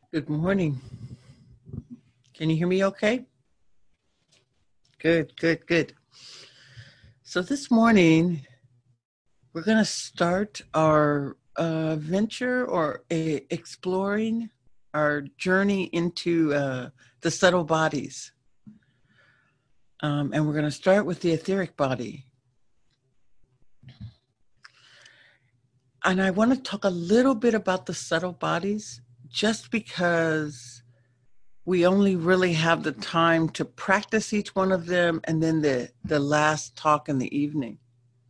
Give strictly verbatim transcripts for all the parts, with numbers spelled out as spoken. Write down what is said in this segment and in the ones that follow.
Good morning. Can you hear me okay? Good, good, good. So this morning, we're going to start our uh, venture or a, exploring our journey into uh, the subtle bodies. Um, and we're going to start with the etheric body. And I want to talk a little bit about the subtle bodies just because we only really have the time to practice each one of them and then the, the last talk in the evening.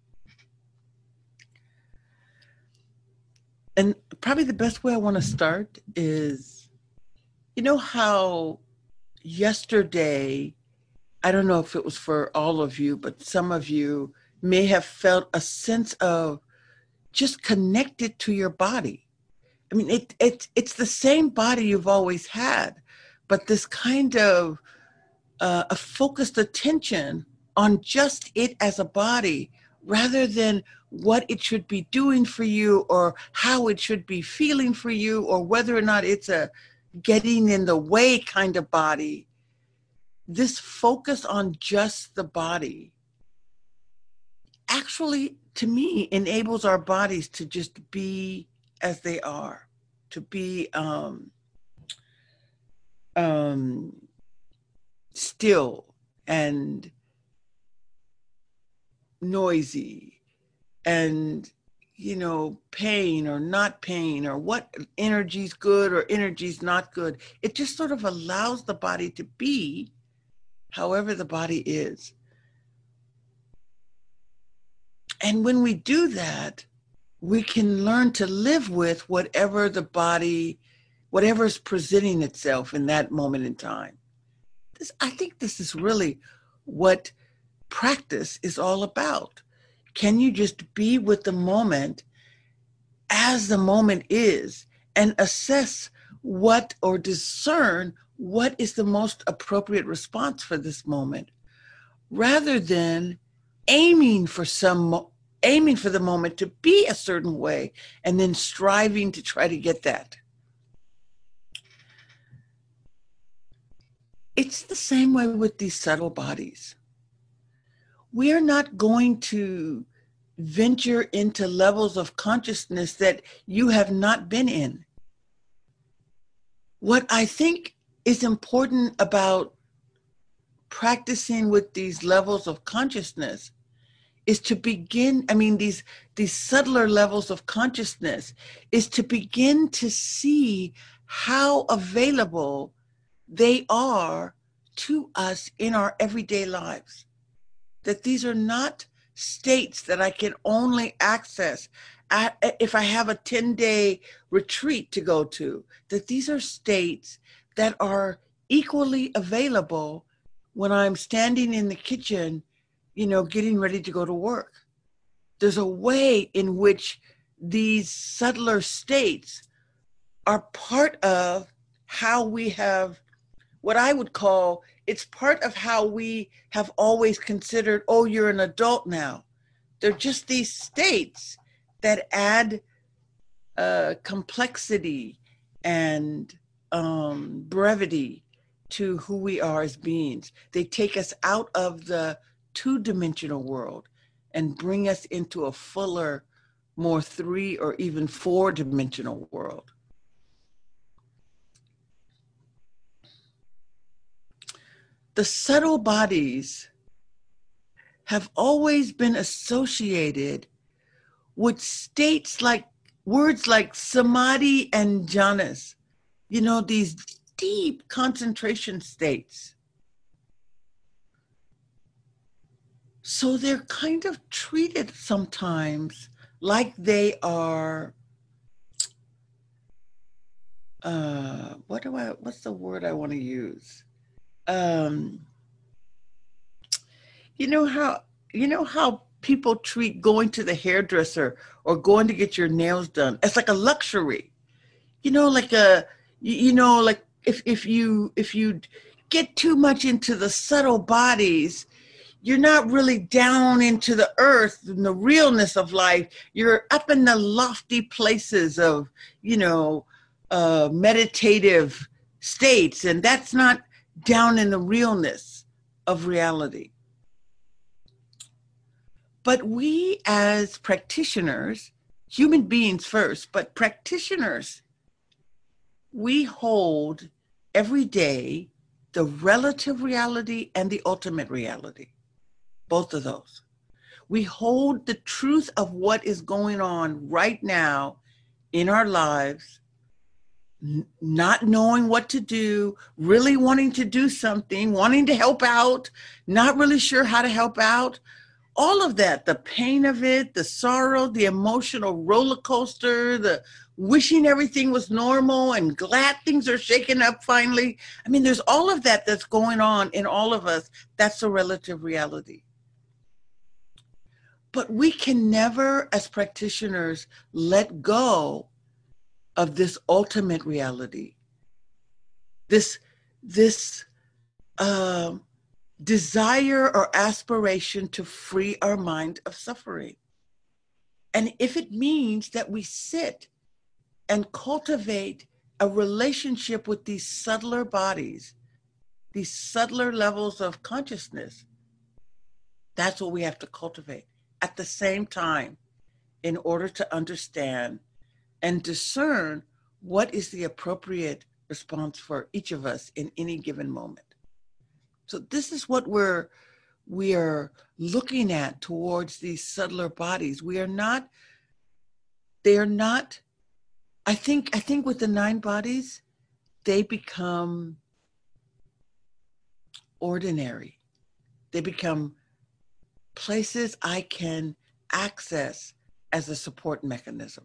And probably the best way I want to start is, you know how yesterday, I don't know if it was for all of you, but some of you may have felt a sense of just connected to your body. I mean, it, it, it's the same body you've always had, but this kind of uh, a focused attention on just it as a body rather than what it should be doing for you or how it should be feeling for you or whether or not it's a getting in the way kind of body. This focus on just the body actually, to me, enables our bodies to just be as they are, to be um, um, still and noisy and, you know, pain or not pain or what energy's good or energy's not good. It just sort of allows the body to be however the body is. And when we do that, we can learn to live with whatever the body, whatever's presenting itself in that moment in time. This, I think this is really what practice is all about. Can you just be with the moment as the moment is and assess what or discern what is the most appropriate response for this moment rather than aiming for some aiming for the moment to be a certain way and then striving to try to get that. It's the same way with these subtle bodies. We are not going to venture into levels of consciousness that you have not been in. What I think is important about practicing with these levels of consciousness is to begin, I mean, these, these subtler levels of consciousness is to begin to see how available they are to us in our everyday lives. That these are not states that I can only access at, if I have a ten-day retreat to go to, that these are states that are equally available when I'm standing in the kitchen, you know, getting ready to go to work. There's a way in which these subtler states are part of how we have what I would call, it's part of how we have always considered, oh, you're an adult now. They're just these states that add uh, complexity and um, brevity to who we are as beings. They take us out of the two-dimensional world and bring us into a fuller, more three or even four-dimensional world. The subtle bodies have always been associated with states like words like samadhi and jhanas, you know, these deep concentration states. So they're kind of treated sometimes like they are, uh, what do I, what's the word I want to use? Um, you know how, you know how people treat going to the hairdresser or going to get your nails done? It's like a luxury, you know, like a, you know, like if, if you, if you get too much into the subtle bodies, you're not really down into the earth and the realness of life. You're up in the lofty places of, you know, uh, meditative states, and that's not down in the realness of reality. But we as practitioners, human beings first, but practitioners, we hold every day the relative reality and the ultimate reality, both of those. We hold the truth of what is going on right now in our lives, n- not knowing what to do, really wanting to do something, wanting to help out, not really sure how to help out. All of that, the pain of it, the sorrow, the emotional roller coaster, the wishing everything was normal and glad things are shaking up finally. I mean, there's all of that that's going on in all of us. That's a relative reality. But we can never, as practitioners, let go of this ultimate reality, this, this uh, desire or aspiration to free our mind of suffering. And if it means that we sit and cultivate a relationship with these subtler bodies, these subtler levels of consciousness, that's what we have to cultivate at the same time in order to understand and discern what is the appropriate response for each of us in any given moment. So this is what we're we are looking at towards these subtler bodies. We are not, they are not, I think, I think with the nine bodies, they become ordinary. They become places I can access as a support mechanism.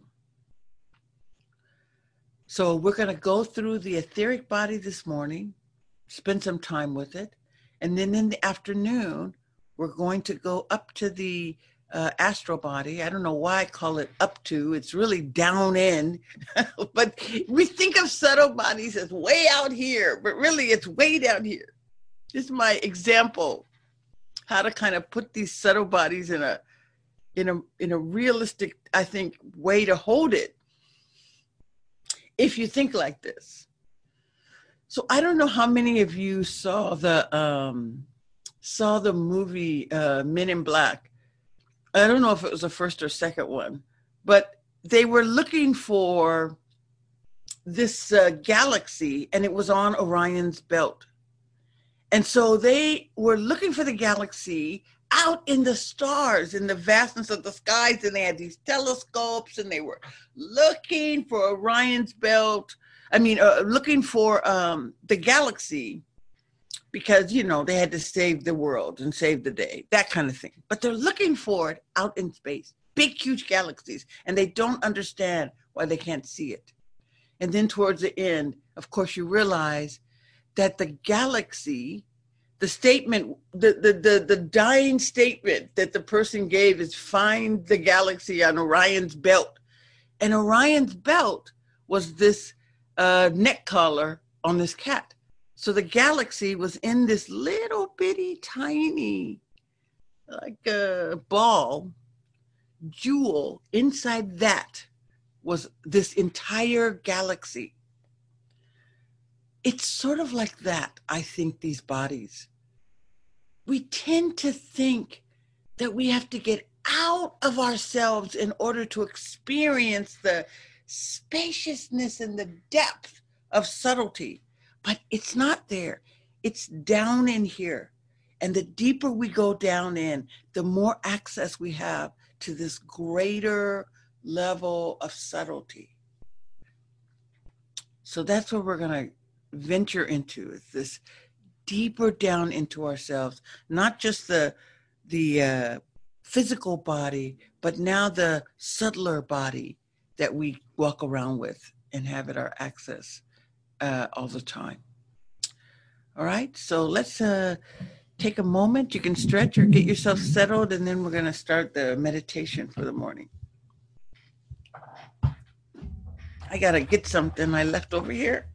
So we're going to go through the etheric body this morning, spend some time with it. And then in the afternoon, we're going to go up to the uh, astral body. I don't know why I call it up to. It's really down in. But we think of subtle bodies as way out here, but really it's way down here. This is my example, how to kind of put these subtle bodies in a in a in a realistic, I think, way to hold it. If you think like this. So I don't know how many of you saw the um, saw the movie uh, Men in Black. I don't know if it was the first or second one, but they were looking for this uh, galaxy, and it was on Orion's belt. And so they were looking for the galaxy out in the stars, in the vastness of the skies, and they had these telescopes, and they were looking for Orion's belt. I mean, uh, looking for um, the galaxy, because, you know, they had to save the world and save the day, that kind of thing. But they're looking for it out in space, big, huge galaxies, and they don't understand why they can't see it. And then towards the end, of course, you realize that the galaxy, the statement, the, the, the, the dying statement that the person gave is find the galaxy on Orion's belt. And Orion's belt was this uh, neck collar on this cat. So the galaxy was in this little bitty tiny, like a ball, jewel. Inside that was this entire galaxy. It's sort of like that, I think, these bodies. We tend to think that we have to get out of ourselves in order to experience the spaciousness and the depth of subtlety. But it's not there. It's down in here. And the deeper we go down in, the more access we have to this greater level of subtlety. So that's what we're going to venture into, is this deeper down into ourselves, not just the the uh, physical body, but now the subtler body that we walk around with and have at our access uh, all the time. All right, so let's uh, take a moment. You can stretch or get yourself settled, and then we're going to start the meditation for the morning. I got to get something I left over here.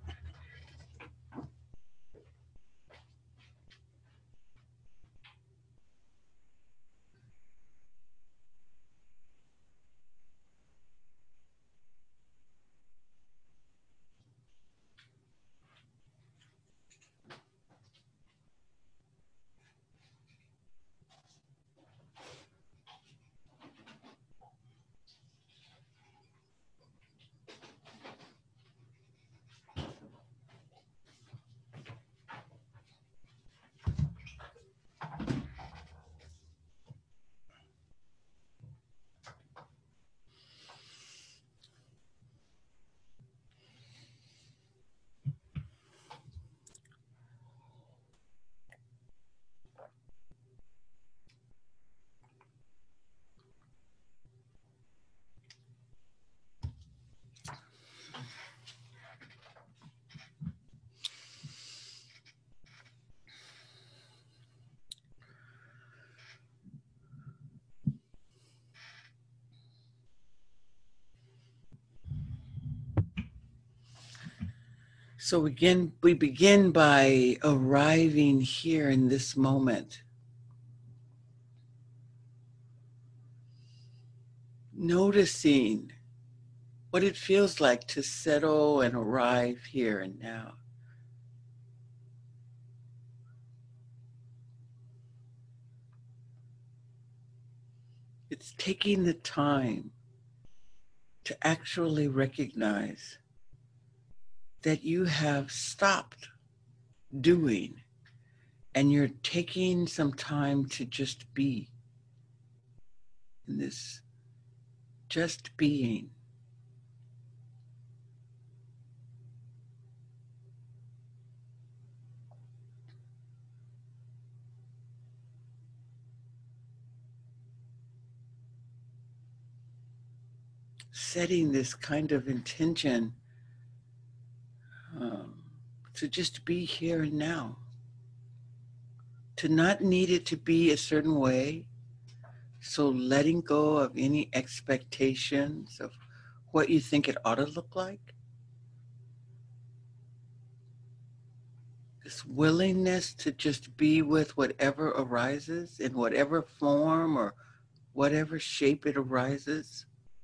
So again, we begin by arriving here in this moment. Noticing what it feels like to settle and arrive here and now. It's taking the time to actually recognize that you have stopped doing and you're taking some time to just be in this just being. Setting this kind of intention um, to just be here and now. To not need it to be a certain way. So letting go of any expectations of what you think it ought to look like. This willingness to just be with whatever arises in whatever form or whatever shape it arises.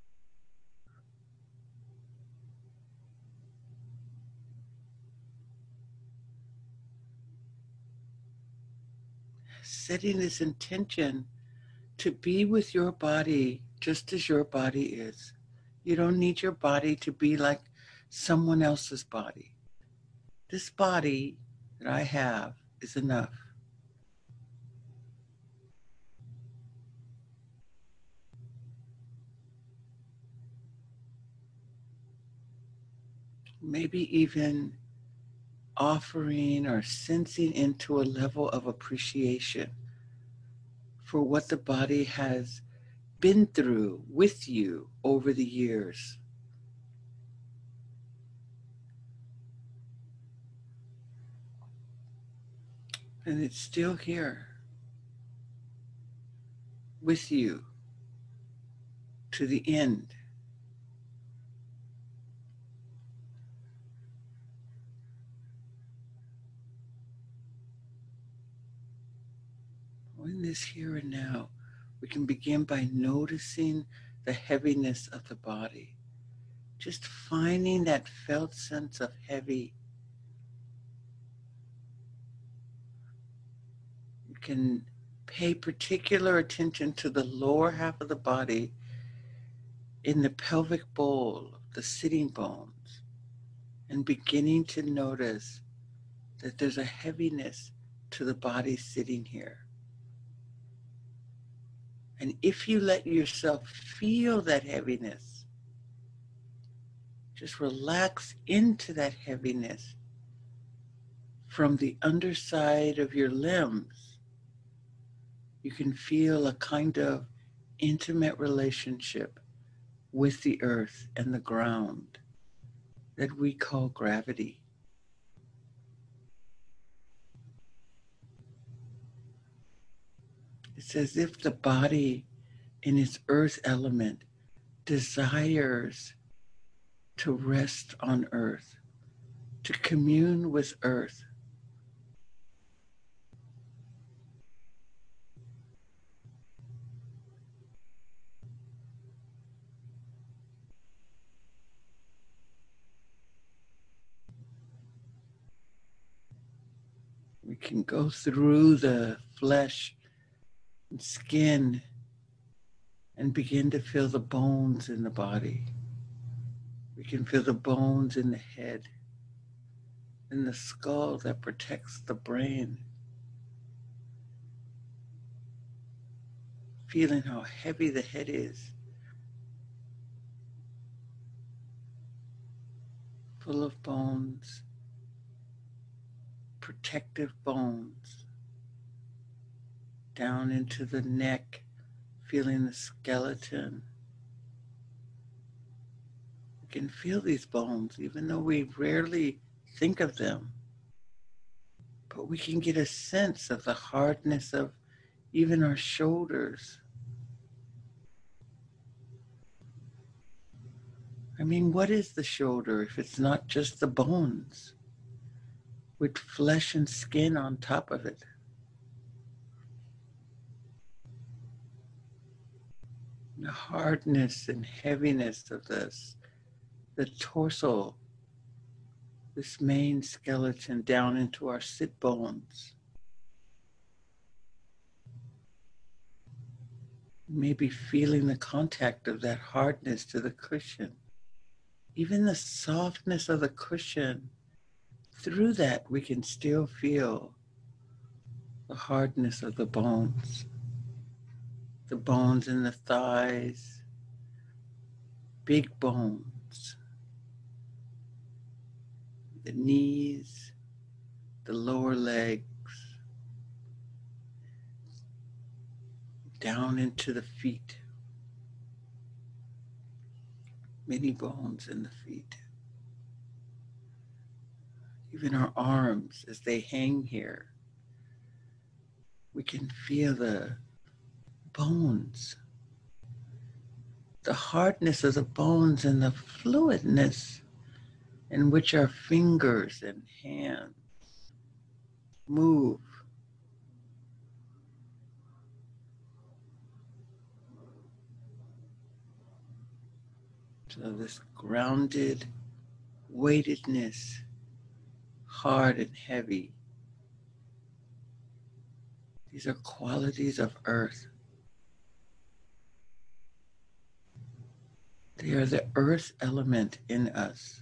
Setting this intention to be with your body just as your body is. You don't need your body to be like someone else's body. This body that I have is enough. Maybe even offering or sensing into a level of appreciation for what the body has been through with you over the years. And it's still here with you to the end. In this here and now, we can begin by noticing the heaviness of the body. Just finding that felt sense of heavy. You can pay particular attention to the lower half of the body in the pelvic bowl, the sitting bones, and beginning to notice that there's a heaviness to the body sitting here. And if you let yourself feel that heaviness, just relax into that heaviness from the underside of your limbs. You can feel a kind of intimate relationship with the earth and the ground that we call gravity. It's as if the body in its earth element desires to rest on earth, to commune with earth. We can go through the flesh and skin and begin to feel the bones in the body. We can feel the bones in the head and the skull that protects the brain. Feeling how heavy the head is. Full of bones, protective bones. Down into the neck, feeling the skeleton. We can feel these bones even though we rarely think of them. But we can get a sense of the hardness of even our shoulders. I mean, what is the shoulder if it's not just the bones? with flesh and skin on top of it. The hardness and heaviness of this, the torso, this main skeleton down into our sit bones. Maybe feeling the contact of that hardness to the cushion. Even the softness of the cushion, through that we can still feel the hardness of the bones. The bones in the thighs, big bones, the knees, the lower legs, down into the feet. Many bones in the feet. Even our arms as they hang here, we can feel the bones, the hardness of the bones and the fluidness in which our fingers and hands move. So this grounded weightedness, hard and heavy. These are qualities of earth. They are the earth element in us.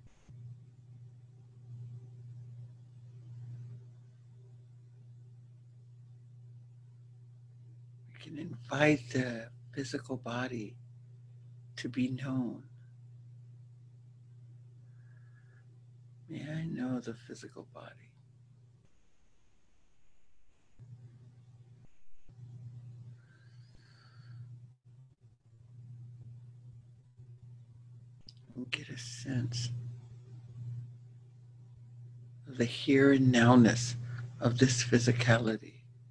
We can invite the physical body to be known. May I know the physical body. And get a sense of the here and nowness of this physicality.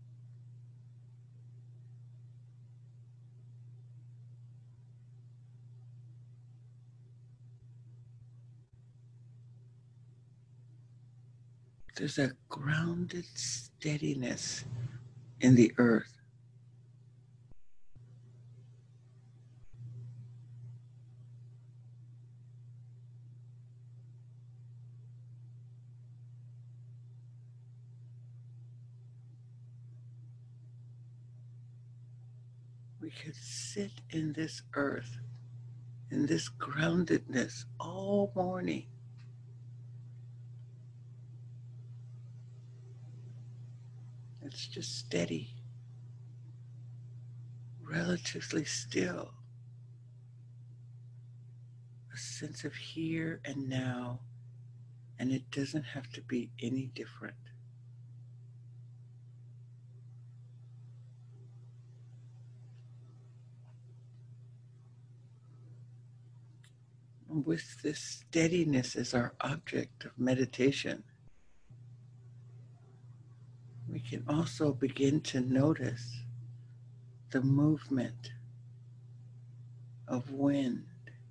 There's a grounded steadiness in the earth. We could sit in this earth, in this groundedness all morning. It's just steady, relatively still. A sense of here and now, and it doesn't have to be any different. And with this steadiness as our object of meditation, we can also begin to notice the movement of wind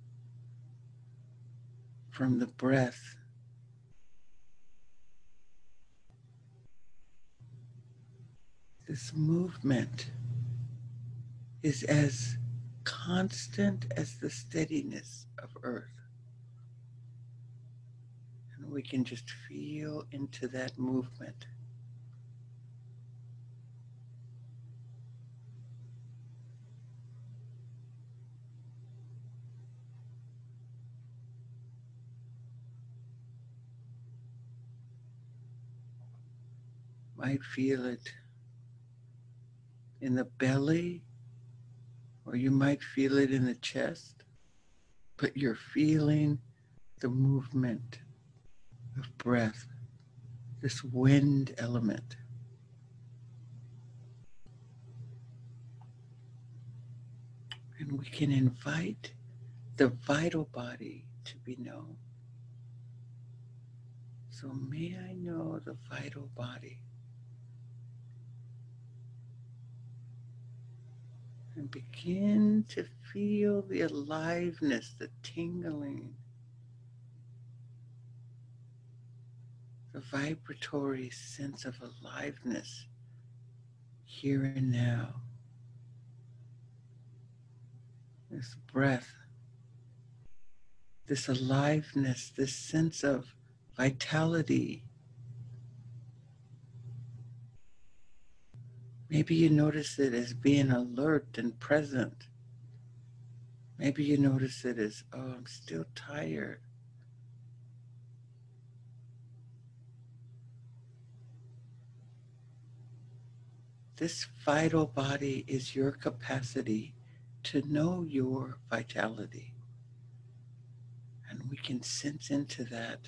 from the breath. This movement is as constant as the steadiness of earth. And we can just feel into that movement. Might feel it in the belly, or you might feel it in the chest, but you're feeling the movement of breath, this wind element. And we can invite the vital body to be known. So may I know the vital body. And begin to feel the aliveness, the tingling, the vibratory sense of aliveness here and now. This breath, this aliveness, this sense of vitality. Maybe you notice it as being alert and present. Maybe you notice it as, oh, I'm still tired. This vital body is your capacity to know your vitality. And we can sense into that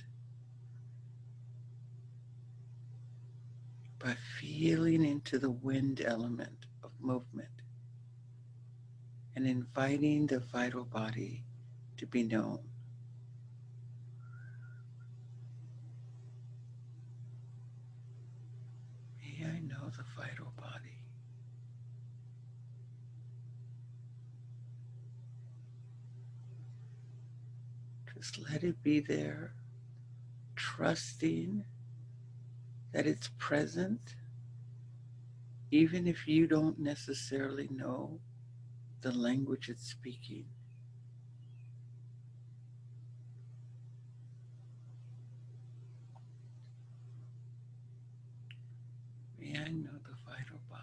by feeling into the wind element of movement and inviting the vital body to be known. May I know the vital body. Just let it be there, trusting that it's present, even if you don't necessarily know the language it's speaking. May I know the vital body.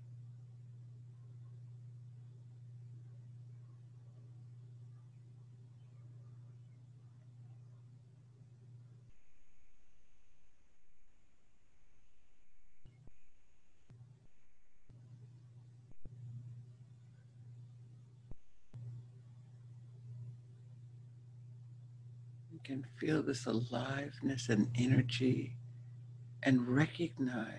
You can feel this aliveness and energy and recognize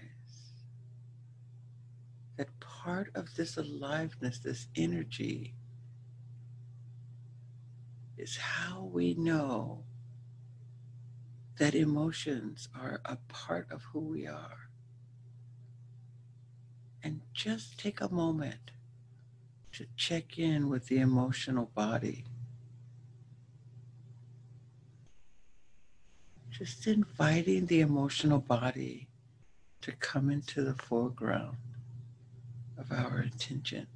that part of this aliveness, this energy, is how we know that emotions are a part of who we are. And just take a moment to check in with the emotional body. Just inviting the emotional body to come into the foreground of our attention.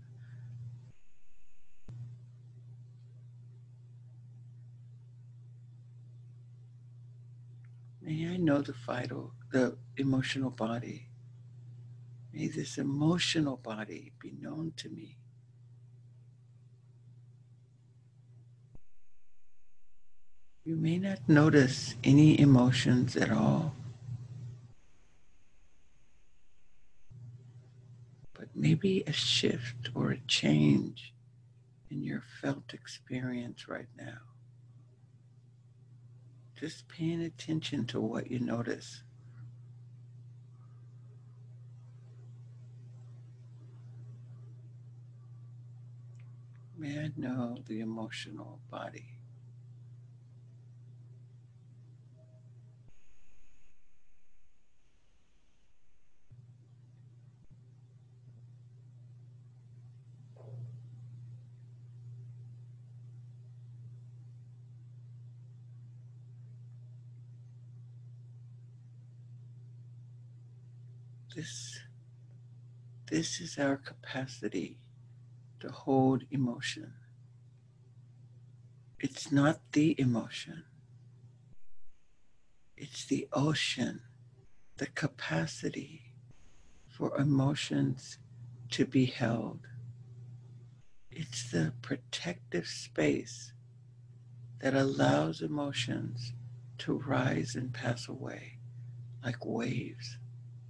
May I know the vital, the emotional body. May this emotional body be known to me. You may not notice any emotions at all, but maybe a shift or a change in your felt experience right now. Just paying attention to what you notice. May I know the emotional body. This, this is our capacity to hold emotion. It's not the emotion. It's the ocean, the capacity for emotions to be held. It's the protective space that allows emotions to rise and pass away like waves.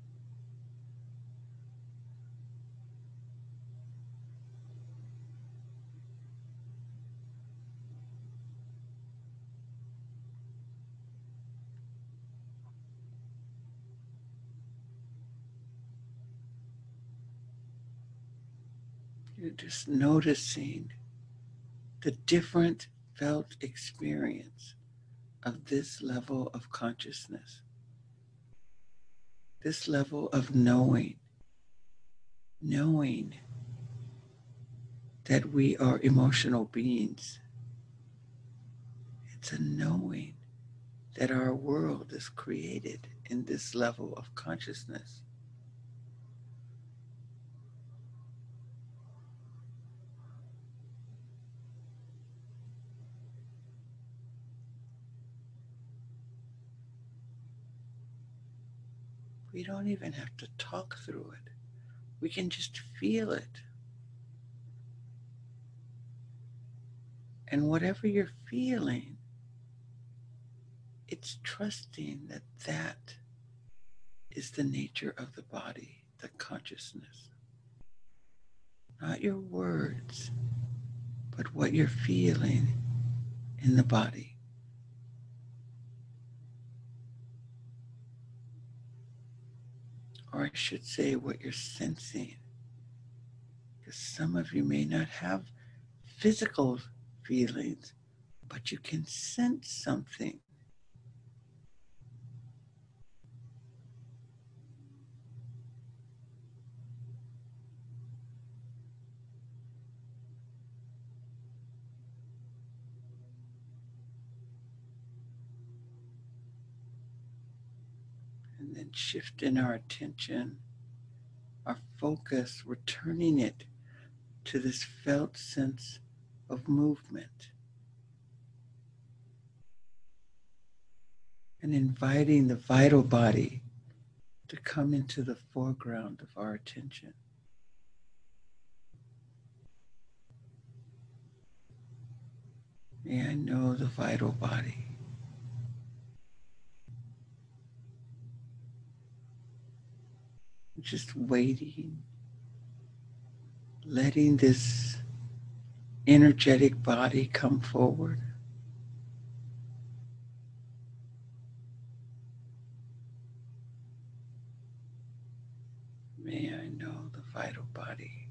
You're just noticing the different felt experience of this level of consciousness, this level of knowing, knowing that we are emotional beings. It's a knowing that our world is created in this level of consciousness. We don't even have to talk through it. We can just feel it. And whatever you're feeling, it's trusting that that is the nature of the body, the consciousness. Not your words, but what you're feeling in the body. Or I should say what you're sensing. Because some of you may not have physical feelings, but you can sense something. And then shifting our attention, our focus, returning it to this felt sense of movement. And inviting the vital body to come into the foreground of our attention. May I know the vital body. Just waiting, letting this energetic body come forward. May I know the vital body.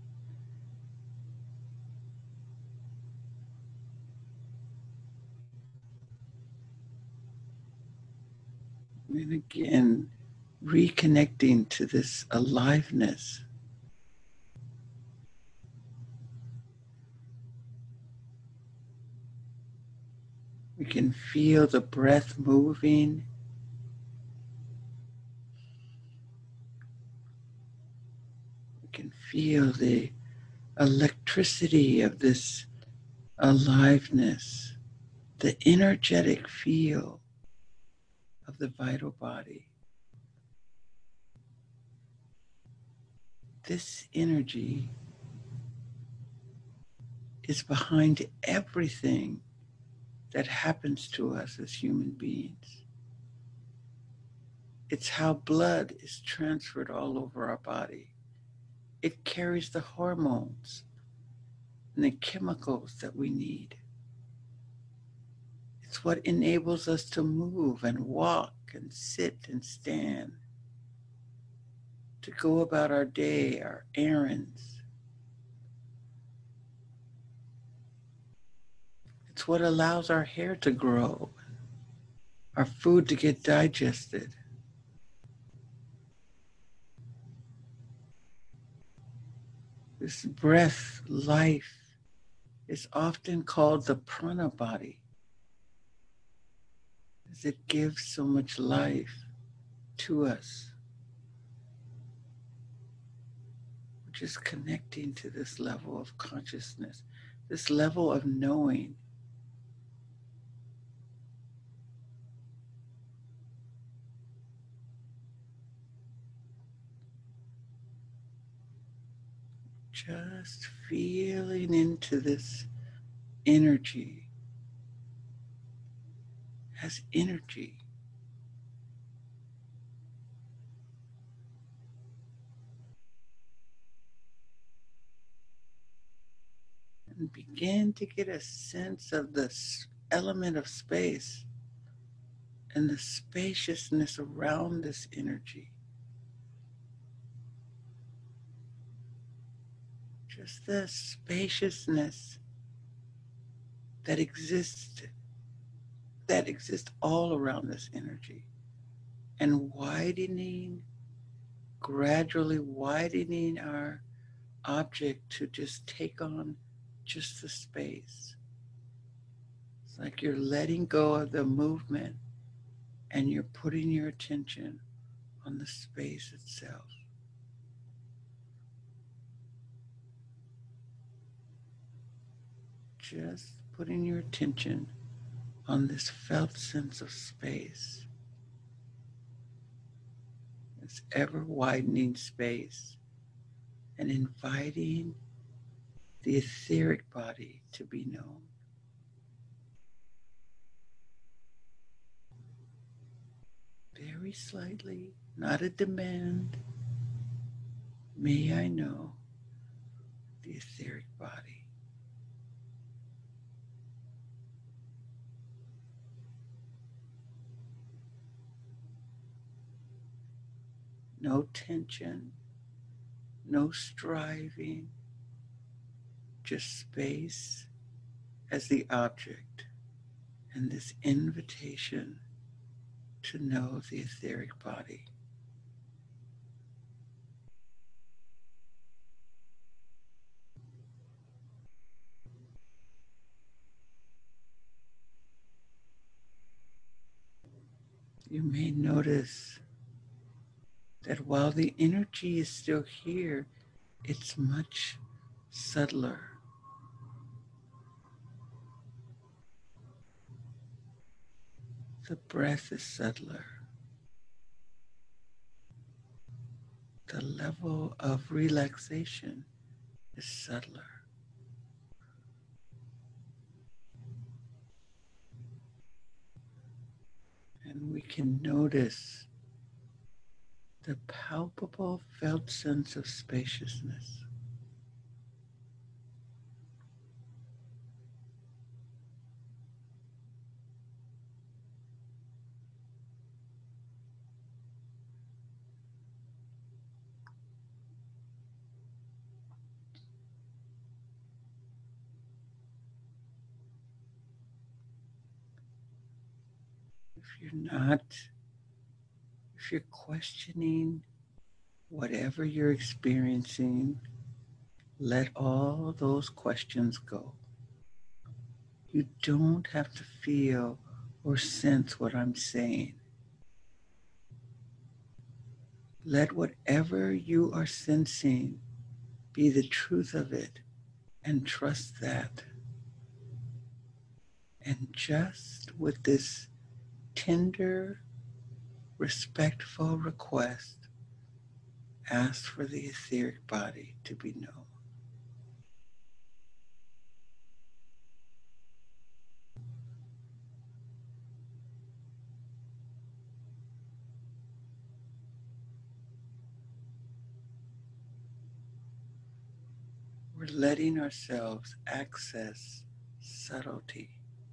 And again, reconnecting to this aliveness. We can feel the breath moving. We can feel the electricity of this aliveness, the energetic feel of the vital body. This energy is behind everything that happens to us as human beings. It's how blood is transferred all over our body. It carries the hormones and the chemicals that we need. It's what enables us to move and walk and sit and stand, to go about our day, our errands. It's what allows our hair to grow, our food to get digested. This breath, life, is often called the prana body, as it gives so much life to us. We're just connecting to this level of consciousness, this level of knowing. Just feeling into this energy as energy. And begin to get a sense of this element of space and the spaciousness around this energy. Just the spaciousness that exists, that exists all around this energy, and widening, gradually widening our object to just take on just the space. It's like you're letting go of the movement and you're putting your attention on the space itself. Just putting your attention on this felt sense of space, this ever widening space, and inviting the etheric body to be known. Very slightly, not a demand. May I know the etheric body. No tension, no striving, just space as the object, and this invitation to know the etheric body. You may notice that while the energy is still here, it's much subtler. The breath is subtler. The level of relaxation is subtler. And we can notice the palpable felt sense of spaciousness. If you're not, if you're questioning whatever you're experiencing, let all those questions go. You don't have to feel or sense what I'm saying. Let whatever you are sensing be the truth of it, and trust that. And just with this tender, respectful request, ask for the etheric body to be known. We're letting ourselves access subtlety.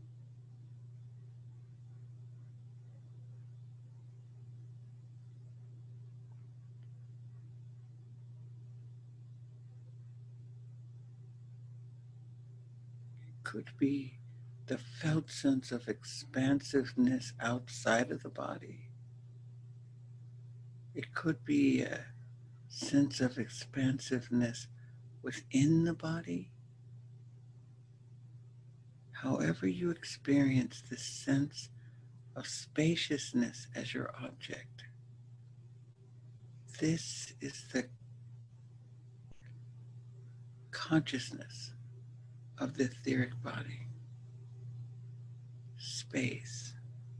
It could be the felt sense of expansiveness outside of the body. It could be a sense of expansiveness within the body. However you experience this sense of spaciousness as your object, this is the consciousness of the etheric body. Space.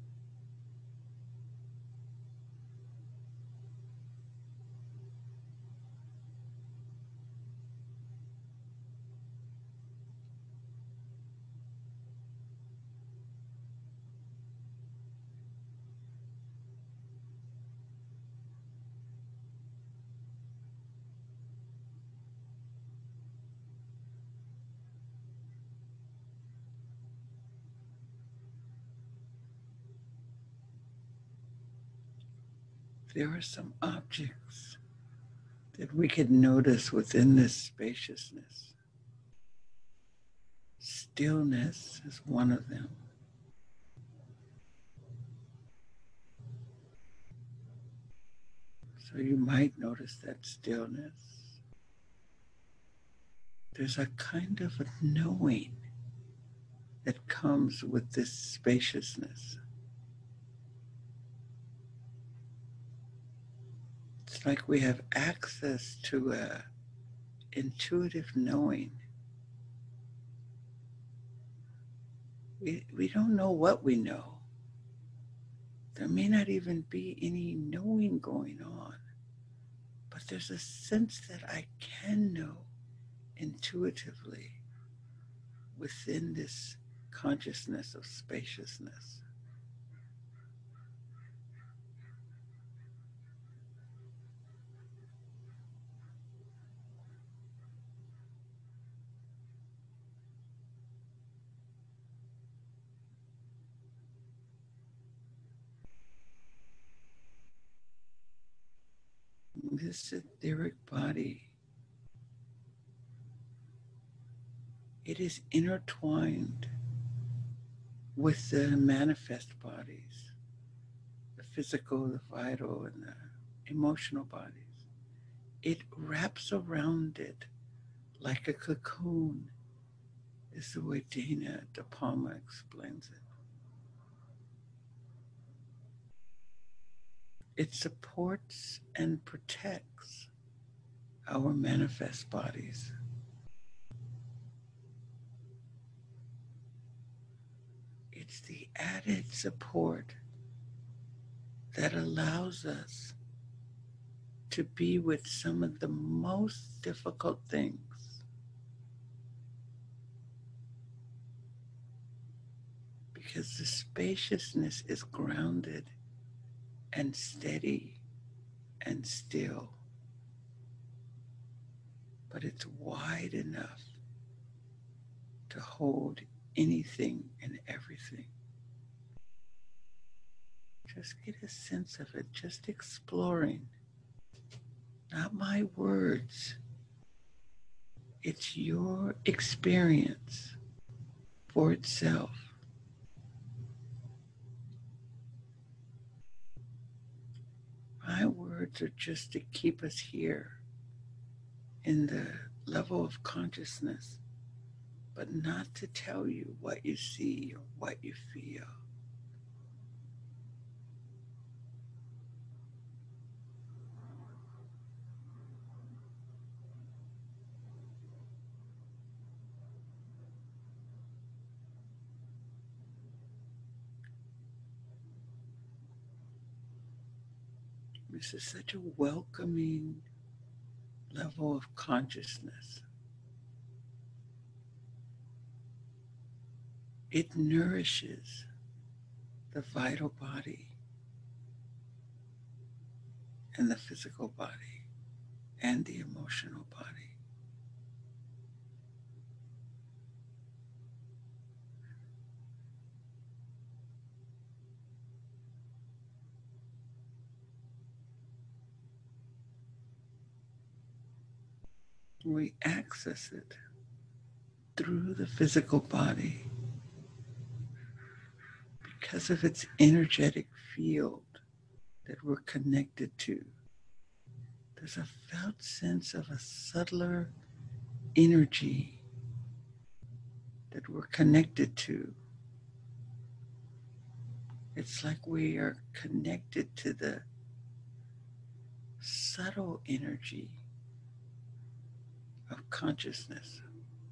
There are some objects that we can notice within this spaciousness. Stillness is one of them. So you might notice that stillness. There's a kind of a knowing that comes with this spaciousness. It's like we have access to a intuitive knowing. We, we don't know what we know. There may not even be any knowing going on, but there's a sense that I can know intuitively within this consciousness of spaciousness. This etheric body, it is intertwined with the manifest bodies, the physical, the vital, and the emotional bodies. It wraps around it like a cocoon, is the way Dana De Palma explains it. It supports and protects our manifest bodies. It's the added support that allows us to be with some of the most difficult things, because the spaciousness is grounded and steady and still, but it's wide enough to hold anything and everything. Just get a sense of it, just exploring. Not my words. It's your experience for itself. My words are just to keep us here in the level of consciousness, but not to tell you what you see or what you feel. This is such a welcoming level of consciousness. It nourishes the vital body and the physical body and the emotional body. We access it through the physical body because of its energetic field that we're connected to. There's a felt sense of a subtler energy that we're connected to. It's like we are connected to the subtle energy of consciousness.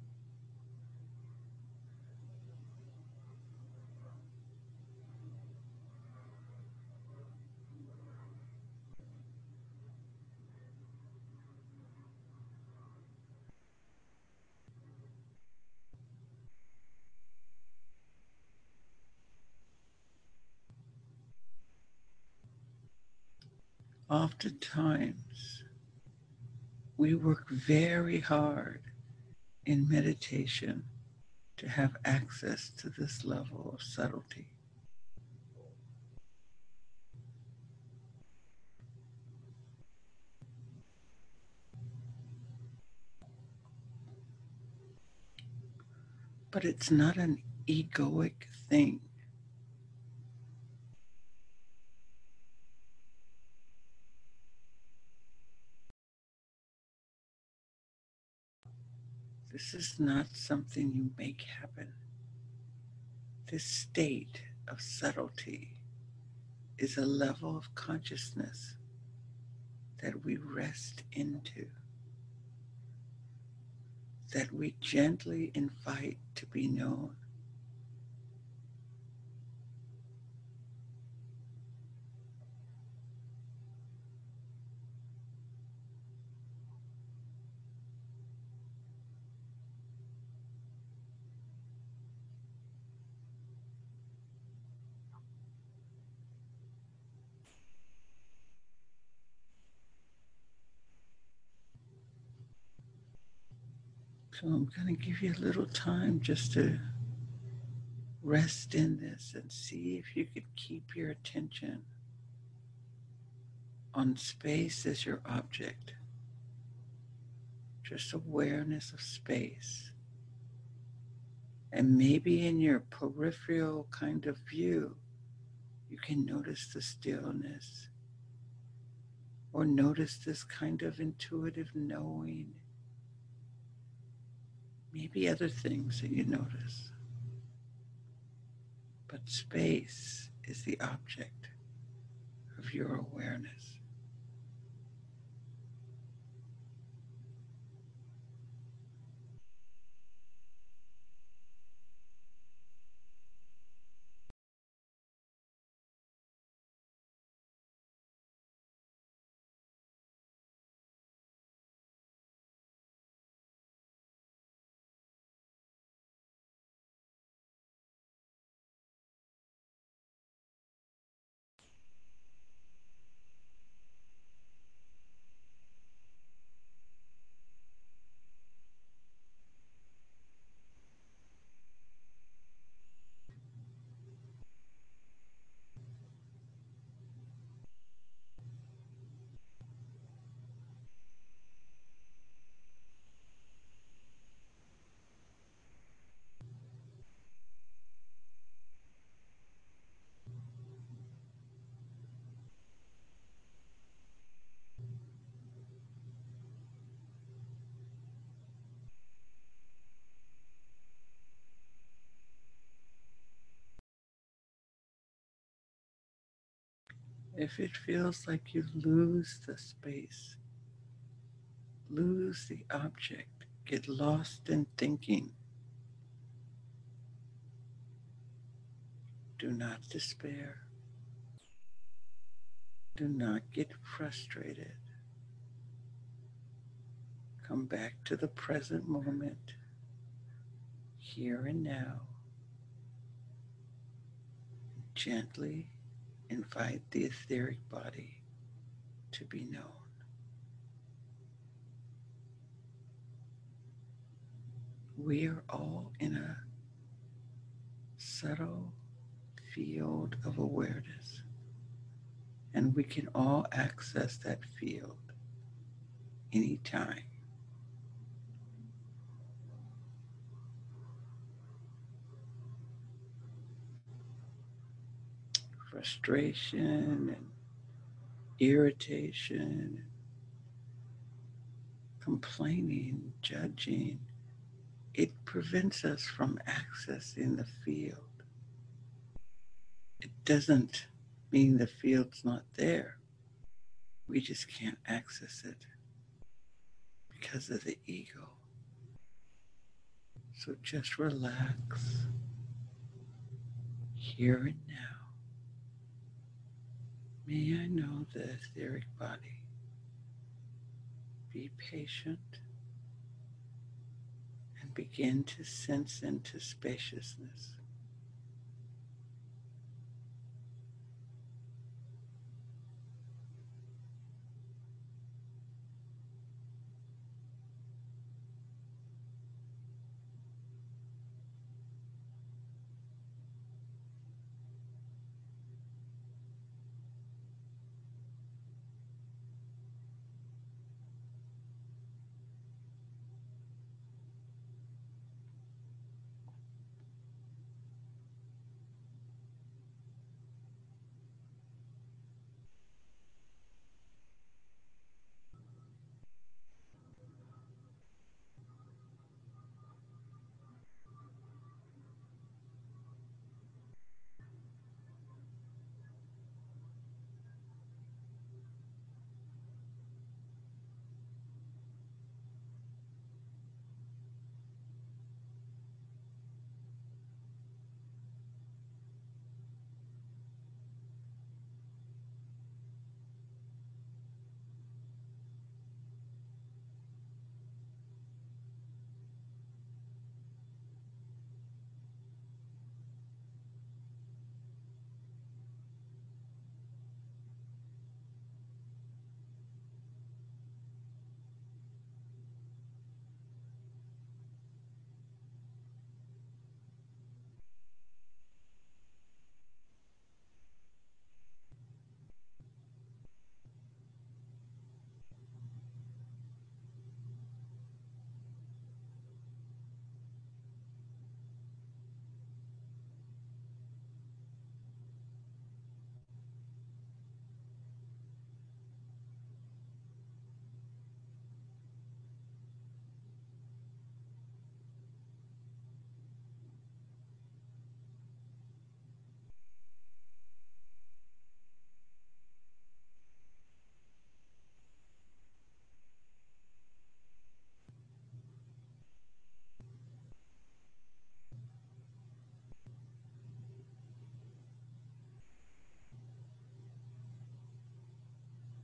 Oftentimes, we work very hard in meditation to have access to this level of subtlety. But it's not an egoic thing. This is not something you make happen. This state of subtlety is a level of consciousness that we rest into, that we gently invite to be known. So I'm going to give you a little time just to rest in this and see if you could keep your attention on space as your object. Just awareness of space. And maybe in your peripheral kind of view, you can notice the stillness or notice this kind of intuitive knowing. Maybe other things that you notice. But space is the object of your awareness. If it feels like you lose the space, lose the object, get lost in thinking, do not despair. Do not get frustrated. Come back to the present moment, here and now. Gently invite the etheric body to be known. We are all in a subtle field of awareness, and we can all access that field anytime. Frustration and irritation, complaining, judging, it prevents us from accessing the field. It doesn't mean the field's not there. We just can't access it because of the ego. So just relax here and now. May I know the etheric body. Be patient and begin to sense into spaciousness.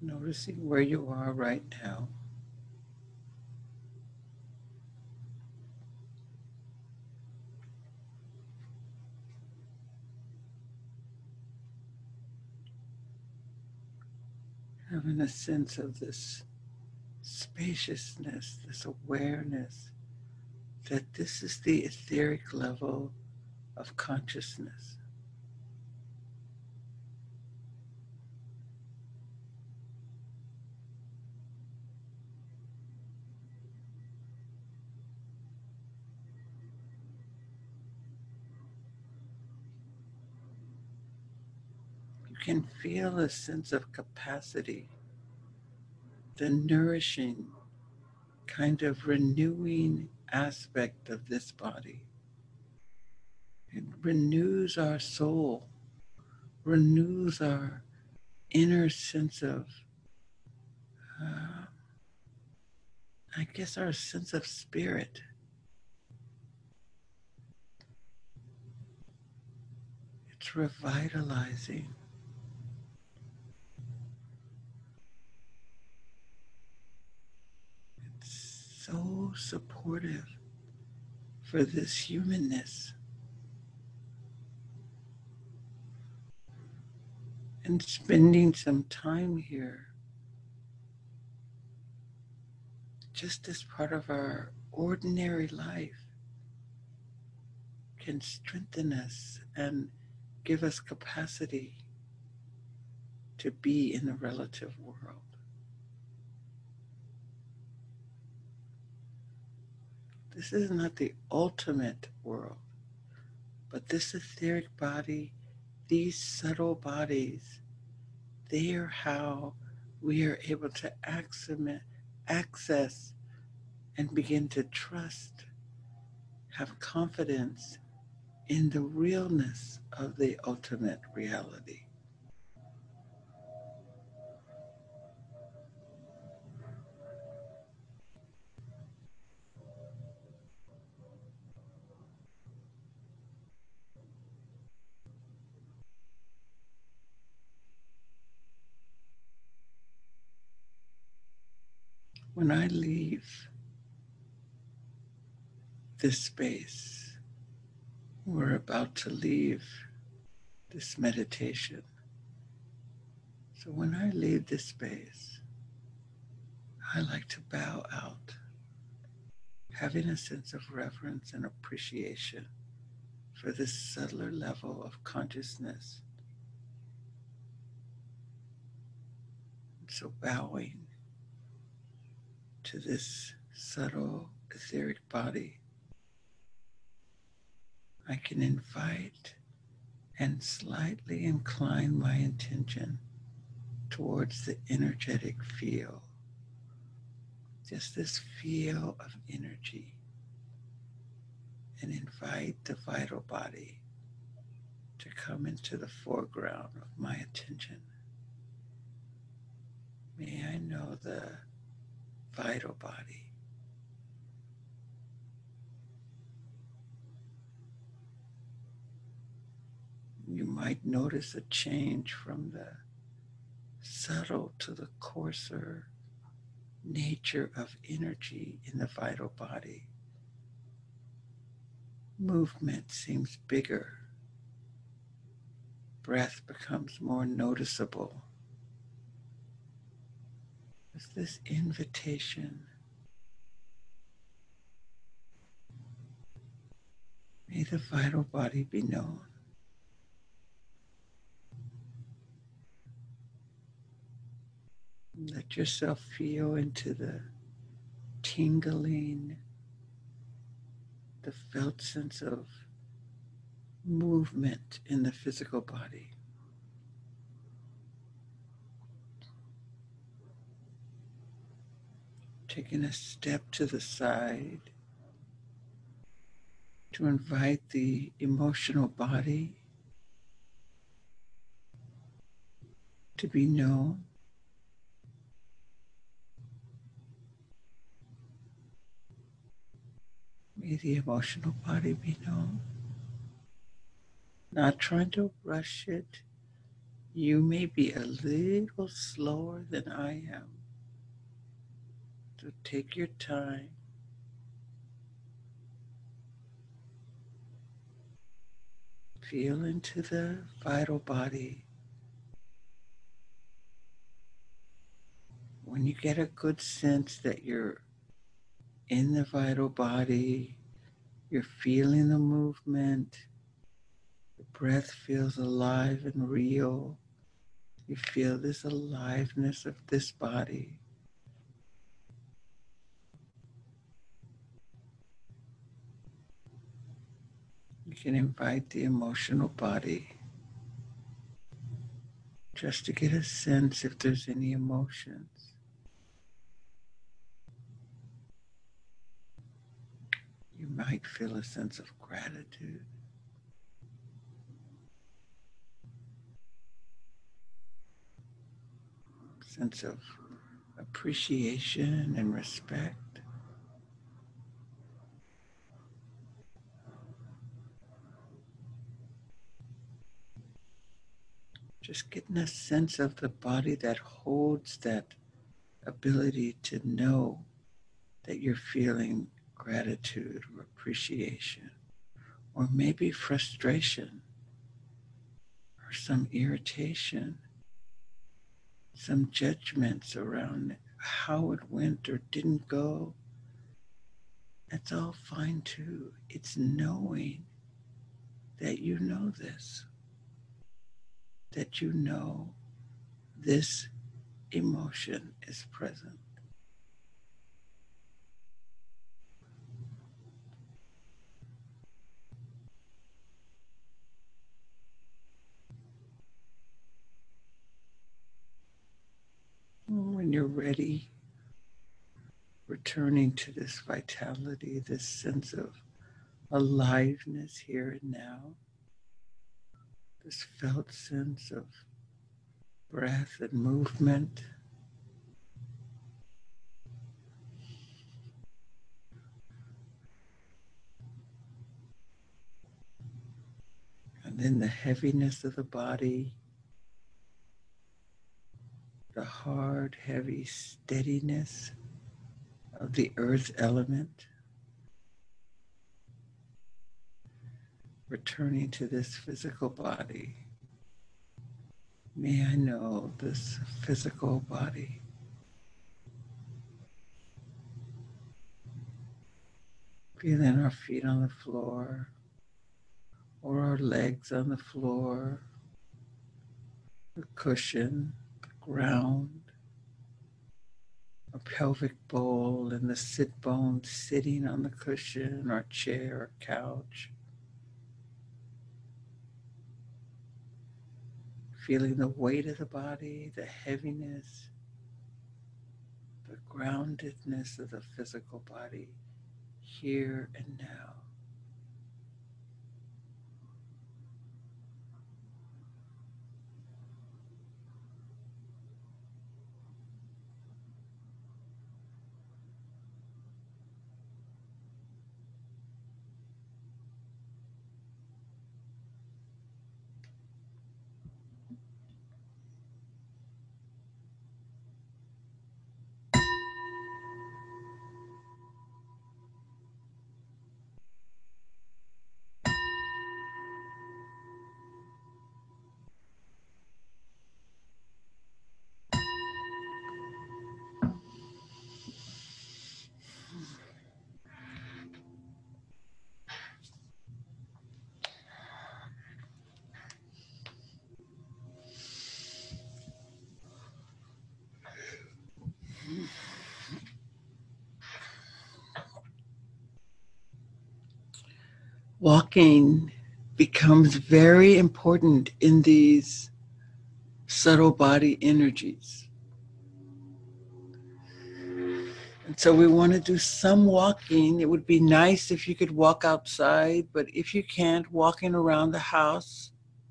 Noticing where you are right now. Having a sense of this spaciousness, this awareness that this is the etheric level of consciousness. You can feel a sense of capacity, the nourishing, kind of renewing aspect of this body. It renews our soul, renews our inner sense of, uh, I guess, our sense of spirit. It's revitalizing. It's so supportive for this humanness. And spending some time here, just as part of our ordinary life, can strengthen us and give us capacity to be in the relative world. This is not the ultimate world, but this etheric body, these subtle bodies, they are how we are able to access and begin to trust, have confidence in the realness of the ultimate reality. When I leave this space, we're about to leave this meditation. So when I leave this space, I like to bow out, having a sense of reverence and appreciation for this subtler level of consciousness. So bowing to this subtle etheric body, I can invite and slightly incline my intention towards the energetic field. Just this feel of energy, and invite the vital body to come into the foreground of my attention. May I know the vital body. You might notice a change from the subtle to the coarser nature of energy in the vital body. Movement seems bigger. Breath becomes more noticeable. It's this invitation. May the vital body be known. Let yourself feel into the tingling, the felt sense of movement in the physical body. Taking a step to the side to invite the emotional body to be known. May the emotional body be known. Not trying to rush it, You may be a little slower than I am. So take your time. Feel into the vital body. When you get a good sense that you're in the vital body, you're feeling the movement, the breath feels alive and real. You feel this aliveness of this body. You can invite the emotional body just to get a sense if there's any emotions. You might feel a sense of gratitude. Sense of appreciation and respect. Just getting a sense of the body that holds that ability to know that you're feeling gratitude or appreciation, or maybe frustration, or some irritation, some judgments around how it went or didn't go. That's all fine too. It's knowing that you know this, that you know this emotion is present. When you're ready, returning to this vitality, this sense of aliveness here and now, this felt sense of breath and movement. And then the heaviness of the body, the hard, heavy steadiness of the earth element. Returning to this physical body. May I know this physical body. Feeling our feet on the floor, or our legs on the floor, the cushion, the ground, a pelvic bowl and the sit bones sitting on the cushion or chair or couch. Feeling the weight of the body, the heaviness, the groundedness of the physical body here and now. Walking becomes very important in these subtle body energies. And so we want to do some walking. It would be nice if you could walk outside, but if you can't, walking around the house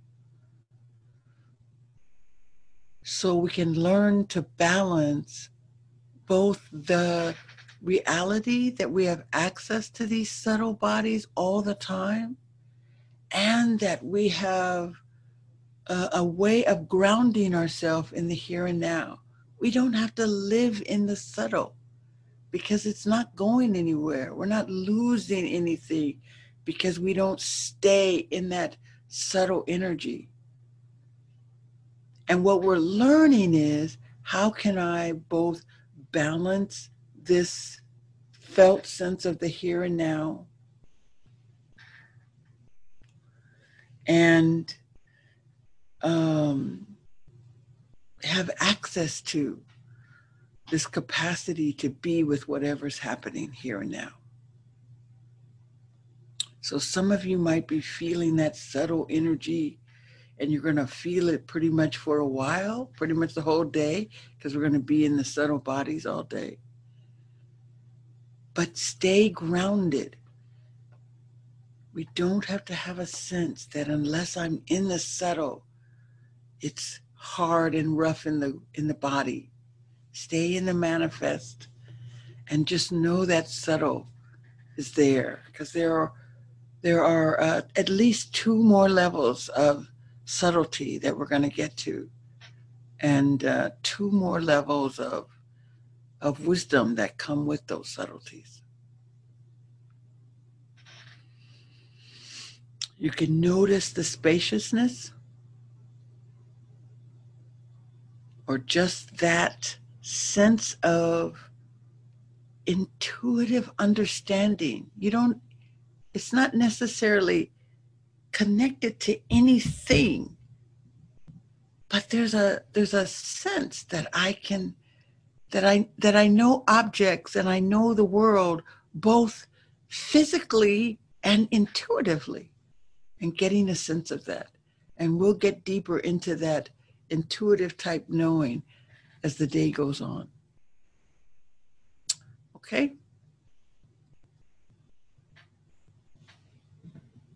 so we can learn to balance both the reality that we have access to these subtle bodies all the time, and that we have a, a way of grounding ourselves in the here and now. We don't have to live in the subtle because it's not going anywhere. We're not losing anything because we don't stay in that subtle energy. And what we're learning is, how can I both balance this felt sense of the here and now and um, have access to this capacity to be with whatever's happening here and now. So some of you might be feeling that subtle energy, and you're going to feel it pretty much for a while, pretty much the whole day, because we're going to be in the subtle bodies all day. But stay grounded. We don't have to have a sense that unless I'm in the subtle, it's hard and rough in the in the body. Stay in the manifest and just know that subtle is there, because there are there are uh, at least two more levels of subtlety that we're going to get to, and uh, two more levels of of wisdom that come with those subtleties. You can notice the spaciousness, or just that sense of intuitive understanding. You don't, it's not necessarily connected to anything, but there's a there's a sense that I can that I that I know objects and I know the world both physically and intuitively, and getting a sense of that. And we'll get deeper into that intuitive type knowing as the day goes on. Okay?